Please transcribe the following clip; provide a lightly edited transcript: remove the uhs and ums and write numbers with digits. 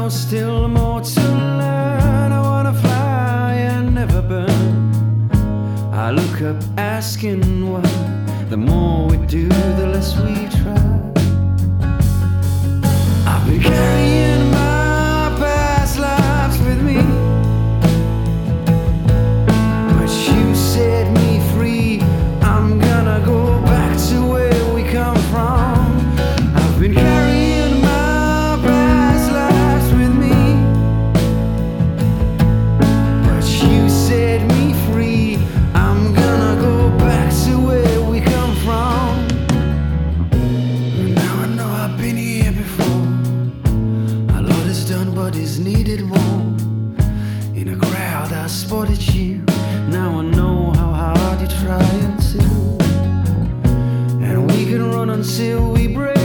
know still more to learn. I wanna fly and never burn. I look up asking why. The more we do, the less we try. I've been carrying my past lives with me, but you set me free. I'm gonna go back to where we come from. I've been carrying my past lives with me, but you set me free. I'm gonna go back to where we come from. Now I know I've been here before. A lot is done, but is needed more. In a crowd I spotted you. Now I know how hard you're trying to, and we can run until we break.